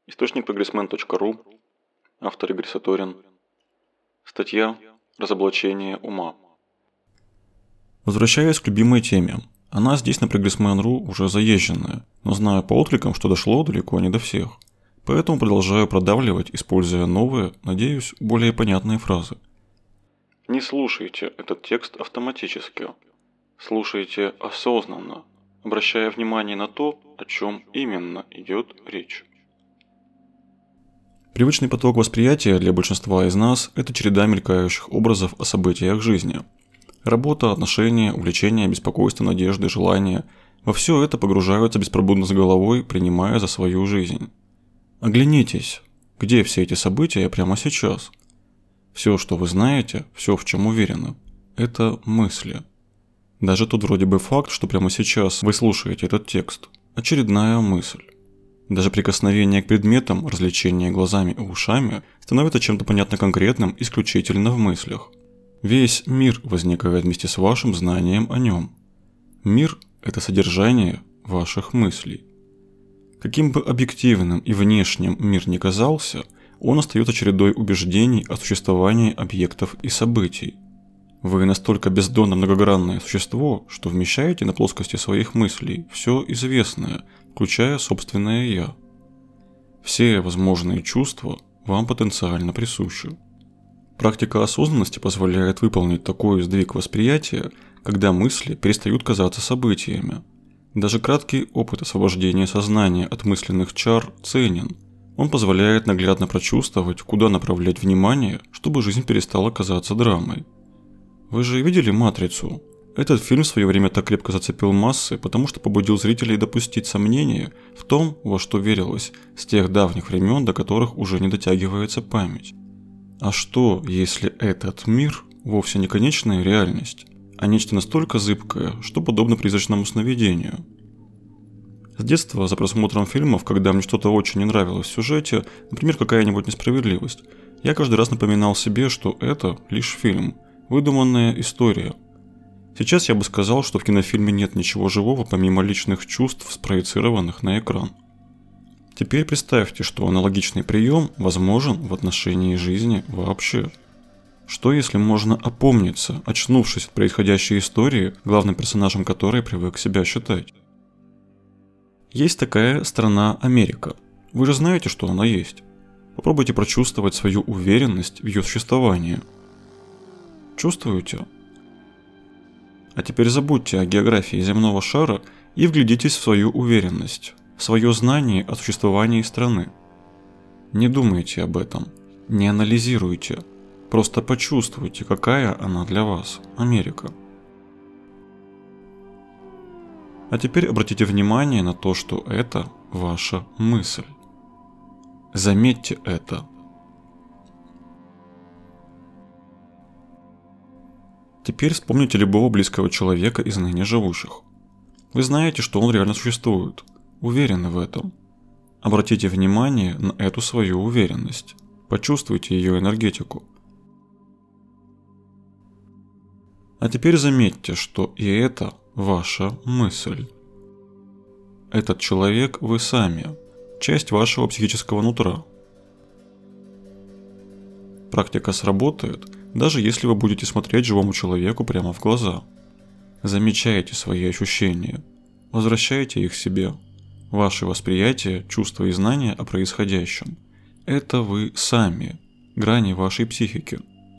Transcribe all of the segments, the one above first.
Источник progressman.ru. Автор Игорь Саторин. Статья «Разоблачение ума». Возвращаясь к любимой теме. Она здесь на progressman.ru уже заезженная, но знаю по откликам, что дошло далеко не до всех. Поэтому продолжаю продавливать, используя новые, надеюсь, более понятные фразы. Не слушайте этот текст автоматически. Слушайте осознанно, обращая внимание на то, о чем именно идет речь. Привычный поток восприятия для большинства из нас – это череда мелькающих образов о событиях жизни. Работа, отношения, увлечения, беспокойство, надежды, желания – во все это погружаются беспробудно с головой, принимая за свою жизнь. Оглянитесь, где все эти события прямо сейчас? Все, что вы знаете, все, в чем уверены – это мысли. Даже тот вроде бы факт, что прямо сейчас вы слушаете этот текст – очередная мысль. Даже прикосновение к предметам, развлечение глазами и ушами становится чем-то понятно конкретным исключительно в мыслях. Весь мир возникает вместе с вашим знанием о нем. Мир – это содержание ваших мыслей. Каким бы объективным и внешним мир ни казался, он остается чередой убеждений о существовании объектов и событий. Вы настолько бездонно многогранное существо, что вмещаете на плоскости своих мыслей все известное, включая собственное «я». Все возможные чувства вам потенциально присущи. Практика осознанности позволяет выполнить такой сдвиг восприятия, когда мысли перестают казаться событиями. Даже краткий опыт освобождения сознания от мысленных чар ценен. Он позволяет наглядно прочувствовать, куда направлять внимание, чтобы жизнь перестала казаться драмой. Вы же видели «Матрицу»? Этот фильм в свое время так крепко зацепил массы, потому что побудил зрителей допустить сомнения в том, во что верилось, с тех давних времен, до которых уже не дотягивается память. А что, если этот мир вовсе не конечная реальность, а нечто настолько зыбкое, что подобно призрачному сновидению? С детства за просмотром фильмов, когда мне что-то очень не нравилось в сюжете, например, какая-нибудь несправедливость, я каждый раз напоминал себе, что это лишь фильм, выдуманная история. Сейчас я бы сказал, что в кинофильме нет ничего живого, помимо личных чувств, спроецированных на экран. Теперь представьте, что аналогичный прием возможен в отношении жизни вообще. Что если можно опомниться, очнувшись от происходящей истории, главным персонажем которой привык себя считать? Есть такая страна Америка. Вы же знаете, что она есть. Попробуйте прочувствовать свою уверенность в ее существовании. Чувствуете? А теперь забудьте о географии земного шара и вглядитесь в свою уверенность, в свое знание о существовании страны. Не думайте об этом, не анализируйте, просто почувствуйте, какая она для вас, Америка. А теперь обратите внимание на то, что это ваша мысль. Заметьте это. Теперь вспомните любого близкого человека из ныне живущих. Вы знаете, что он реально существует, уверены в этом. Обратите внимание на эту свою уверенность, почувствуйте ее энергетику. А теперь заметьте, что и это ваша мысль. Этот человек вы сами, часть вашего психического нутра. Практика сработает, даже если вы будете смотреть живому человеку прямо в глаза. Замечайте свои ощущения, возвращайте их себе. Ваше восприятие, чувства и знания о происходящем – это вы сами, грани вашей психики.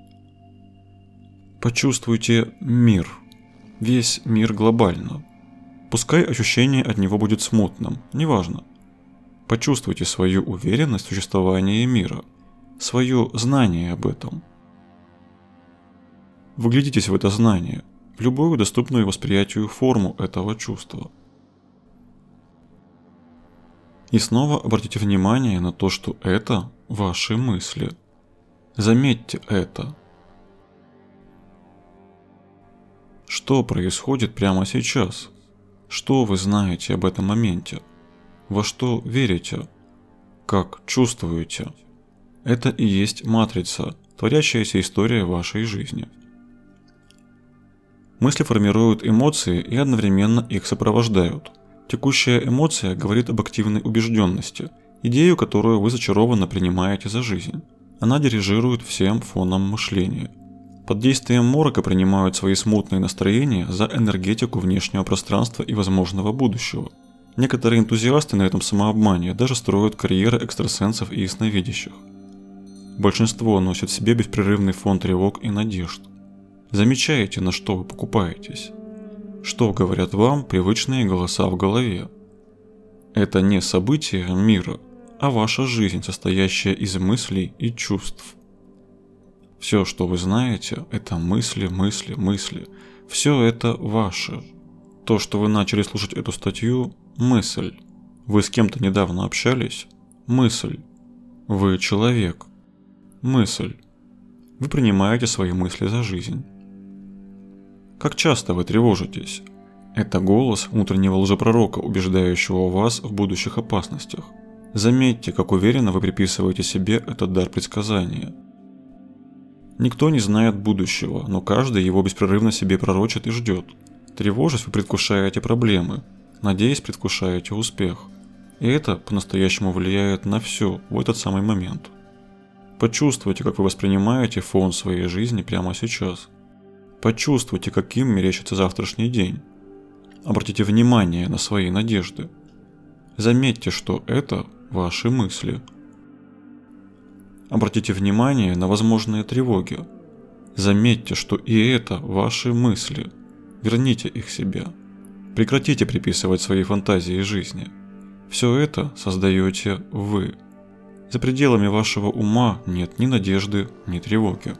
Почувствуйте мир, весь мир глобально. Пускай ощущение от него будет смутным, неважно. Почувствуйте свою уверенность в существовании мира, свое знание об этом. Вглядитесь в это знание, в любую доступную восприятию форму этого чувства. И снова обратите внимание на то, что это ваши мысли. Заметьте это. Что происходит прямо сейчас? Что вы знаете об этом моменте? Во что верите? Как чувствуете? Это и есть матрица, творящаяся история вашей жизни. Мысли формируют эмоции и одновременно их сопровождают. Текущая эмоция говорит об активной убежденности, идею, которую вы зачарованно принимаете за жизнь. Она дирижирует всем фоном мышления. Под действием морока принимают свои смутные настроения за энергетику внешнего пространства и возможного будущего. Некоторые энтузиасты на этом самообмане даже строят карьеры экстрасенсов и ясновидящих. Большинство носит в себе беспрерывный фон тревог и надежд. Замечаете, на что вы покупаетесь? Что говорят вам привычные голоса в голове? Это не события мира, а ваша жизнь, состоящая из мыслей и чувств. Все, что вы знаете, это мысли, мысли, мысли. Все это ваше. То, что вы начали слушать эту статью – мысль. Вы с кем-то недавно общались – мысль. Вы человек – мысль. Вы принимаете свои мысли за жизнь. Как часто вы тревожитесь? Это голос внутреннего лжепророка, убеждающего вас в будущих опасностях. Заметьте, как уверенно вы приписываете себе этот дар предсказания. Никто не знает будущего, но каждый его беспрерывно себе пророчит и ждет. Тревожась, вы предвкушаете проблемы, надеясь, предвкушаете успех. И это по-настоящему влияет на все в этот самый момент. Почувствуйте, как вы воспринимаете фон своей жизни прямо сейчас. Почувствуйте, каким мерещится завтрашний день. Обратите внимание на свои надежды. Заметьте, что это ваши мысли. Обратите внимание на возможные тревоги. Заметьте, что и это ваши мысли. Верните их себе. Прекратите приписывать свои фантазии жизни. Все это создаете вы. За пределами вашего ума нет ни надежды, ни тревоги.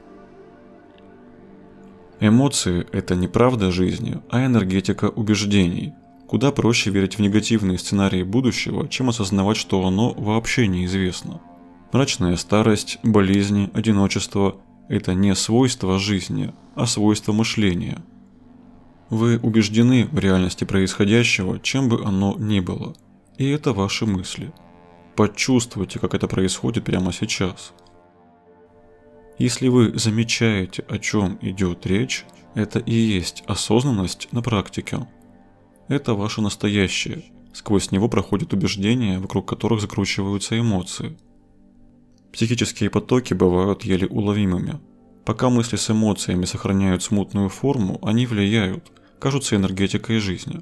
Эмоции – это не правда жизни, а энергетика убеждений. Куда проще верить в негативные сценарии будущего, чем осознавать, что оно вообще неизвестно. Мрачная старость, болезни, одиночество – это не свойства жизни, а свойства мышления. Вы убеждены в реальности происходящего, чем бы оно ни было. И это ваши мысли. Почувствуйте, как это происходит прямо сейчас. Если вы замечаете, о чем идет речь, это и есть осознанность на практике. Это ваше настоящее. Сквозь него проходят убеждения, вокруг которых закручиваются эмоции. Психические потоки бывают еле уловимыми. Пока мысли с эмоциями сохраняют смутную форму, они влияют, кажутся энергетикой жизни.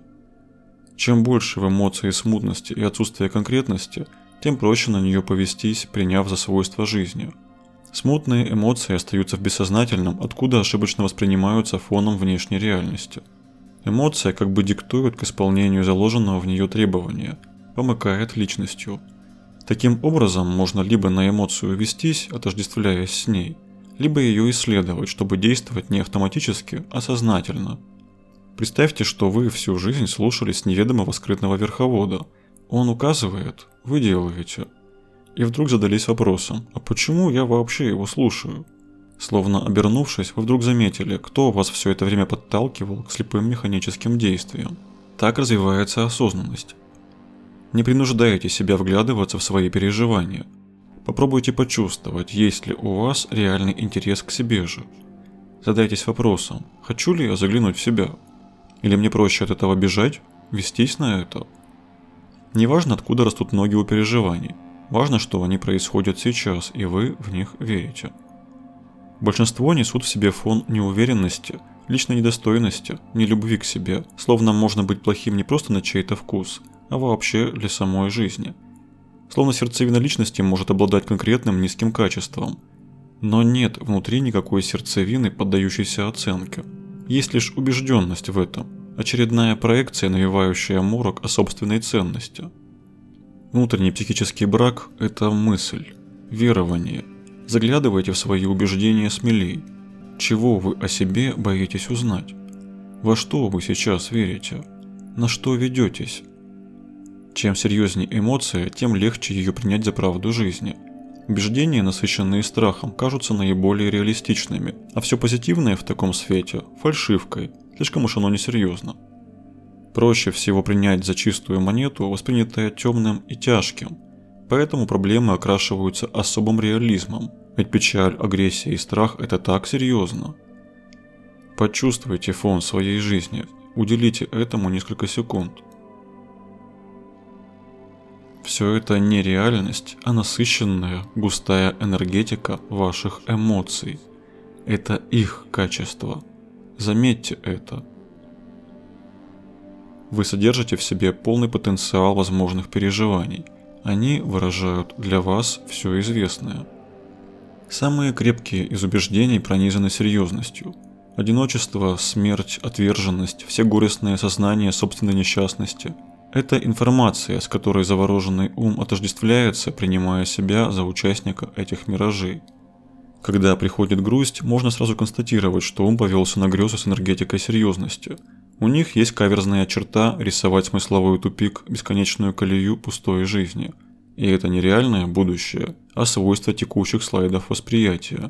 Чем больше в эмоции смутности и отсутствия конкретности, тем проще на нее повестись, приняв за свойства жизни. Смутные эмоции остаются в бессознательном, откуда ошибочно воспринимаются фоном внешней реальности. Эмоция как бы диктует к исполнению заложенного в нее требования, помыкает личностью. Таким образом, можно либо на эмоцию вестись, отождествляясь с ней, либо ее исследовать, чтобы действовать не автоматически, а сознательно. Представьте, что вы всю жизнь слушались неведомого скрытного верховода. Он указывает, вы делаете. И вдруг задались вопросом, а почему я вообще его слушаю? Словно обернувшись, вы вдруг заметили, кто вас все это время подталкивал к слепым механическим действиям. Так развивается осознанность. Не принуждайте себя вглядываться в свои переживания. Попробуйте почувствовать, есть ли у вас реальный интерес к себе же. Задайтесь вопросом, хочу ли я заглянуть в себя? Или мне проще от этого бежать, вестись на это? Неважно, откуда растут ноги у переживаний. Важно, что они происходят сейчас, и вы в них верите. Большинство несут в себе фон неуверенности, личной недостойности, нелюбви к себе, словно можно быть плохим не просто на чей-то вкус, а вообще для самой жизни. Словно сердцевина личности может обладать конкретным низким качеством. Но нет внутри никакой сердцевины, поддающейся оценке. Есть лишь убежденность в этом, очередная проекция, навевающая морок о собственной ценности. Внутренний психический брак – это мысль, верование. Заглядывайте в свои убеждения смелей. Чего вы о себе боитесь узнать? Во что вы сейчас верите? На что ведетесь? Чем серьезнее эмоция, тем легче ее принять за правду жизни. Убеждения, насыщенные страхом, кажутся наиболее реалистичными, а все позитивное в таком свете – фальшивкой, слишком уж оно несерьезно. Проще всего принять за чистую монету, воспринятое темным и тяжким, поэтому проблемы окрашиваются особым реализмом, ведь печаль, агрессия и страх – это так серьезно. Почувствуйте фон своей жизни, уделите этому несколько секунд. Все это не реальность, а насыщенная, густая энергетика ваших эмоций. Это их качество. Заметьте это. Вы содержите в себе полный потенциал возможных переживаний. Они выражают для вас все известное. Самые крепкие из убеждений пронизаны серьезностью. Одиночество, смерть, отверженность, все горестные сознания собственной несчастности – это информация, с которой завороженный ум отождествляется, принимая себя за участника этих миражей. Когда приходит грусть, можно сразу констатировать, что ум повелся на грезы с энергетикой серьезности. У них есть каверзная черта рисовать смысловой тупик, бесконечную колею пустой жизни. И это не реальное будущее, а свойство текущих слайдов восприятия.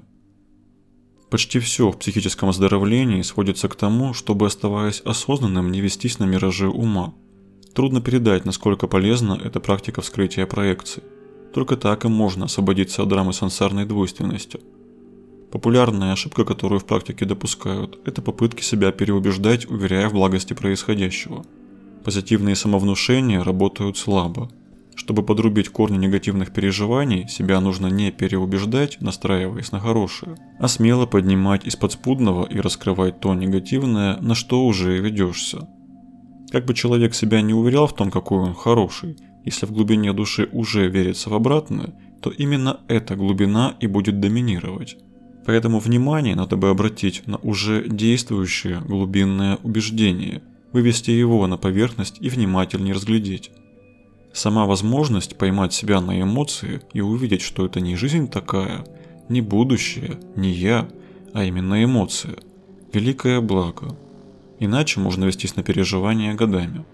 Почти все в психическом оздоровлении сводится к тому, чтобы, оставаясь осознанным, не вестись на миражи ума. Трудно передать, насколько полезна эта практика вскрытия проекций. Только так и можно освободиться от драмы сансарной двойственности. Популярная ошибка, которую в практике допускают, это попытки себя переубеждать, уверяя в благости происходящего. Позитивные самовнушения работают слабо. Чтобы подрубить корни негативных переживаний, себя нужно не переубеждать, настраиваясь на хорошее, а смело поднимать из подспудного и раскрывать то негативное, на что уже ведешься. Как бы человек себя не уверял в том, какой он хороший, если в глубине души уже верится в обратное, то именно эта глубина и будет доминировать. Поэтому внимание надо бы обратить на уже действующее глубинное убеждение, вывести его на поверхность и внимательнее разглядеть. Сама возможность поймать себя на эмоции и увидеть, что это не жизнь такая, не будущее, не я, а именно эмоция. Великое благо. Иначе можно вестись на переживания годами.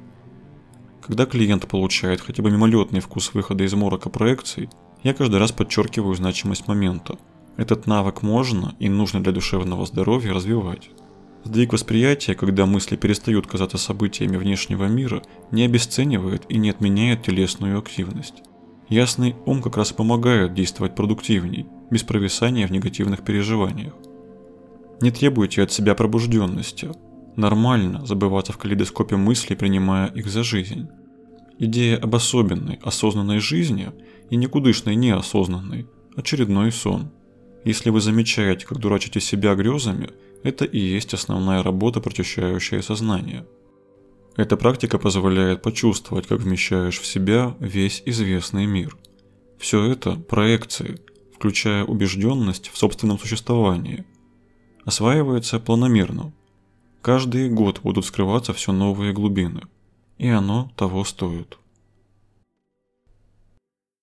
Когда клиент получает хотя бы мимолетный вкус выхода из морока проекций, я каждый раз подчеркиваю значимость момента. Этот навык можно и нужно для душевного здоровья развивать. Сдвиг восприятия, когда мысли перестают казаться событиями внешнего мира, не обесценивает и не отменяет телесную активность. Ясный ум как раз помогает действовать продуктивней, без провисания в негативных переживаниях. Не требуйте от себя пробужденности. Нормально забываться в калейдоскопе мыслей, принимая их за жизнь. Идея об особенной, осознанной жизни и никудышной неосознанной – очередной сон. Если вы замечаете, как дурачите себя грезами, это и есть основная работа, прочищающая сознание. Эта практика позволяет почувствовать, как вмещаешь в себя весь известный мир. Все это проекции, включая убежденность в собственном существовании. Осваивается планомерно. Каждый год будут вскрываться все новые глубины. И оно того стоит.